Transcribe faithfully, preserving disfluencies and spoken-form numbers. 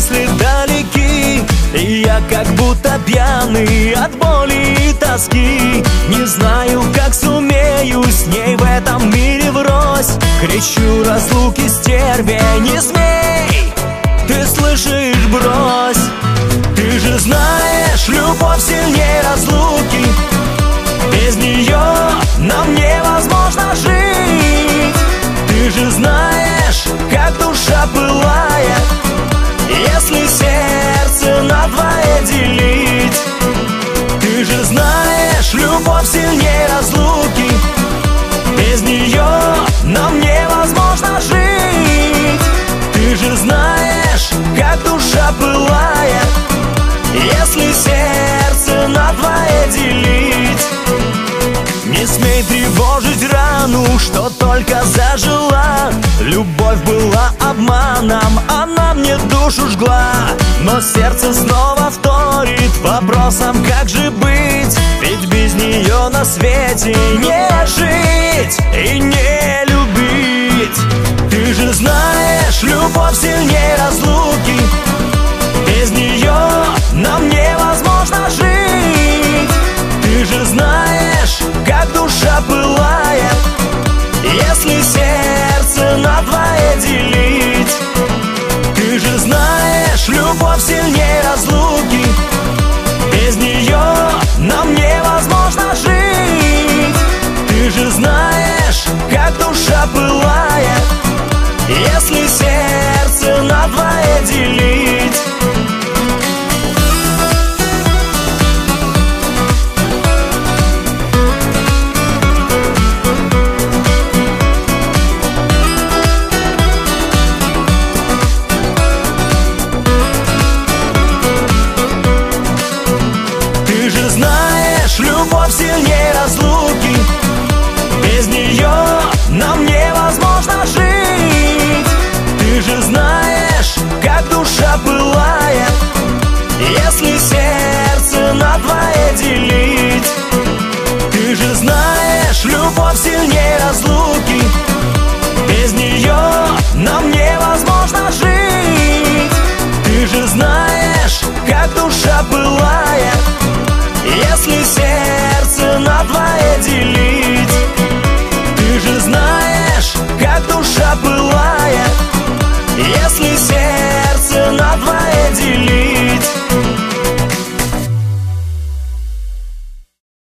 мысли далеки, и я как будто пьяный от боли и тоски. Не знаю, как сумею с ней в этом мире врозь. Кричу разлуки стерве, не смей, ты слышишь, брось. Ты же знаешь, любовь сильнее разлуки, без нее нам невозможно жить. Ты же знаешь, как душа пылает, если сердце надвое делить. Ты же знаешь, любовь сильнее разлуки, без нее нам невозможно жить. Ты же знаешь, как душа пылает, если сердце надвое делить. Не смей тревожить рану, что только зажила. Любовь была обманом, она мне душу жгла. Но сердце снова вторит вопросом, как же быть. Ведь без нее на свете не жить и не любить. Ты же знаешь, любовь сильнее разлуки, без нее нам невозможно жить. Ты же знаешь, как душа пылает, если сердце надвое делить. Ты же знаешь, любовь сильнее разлуки, без нее нам невозможно жить. Ты же знаешь, как душа пылает, если сердце надвое делить.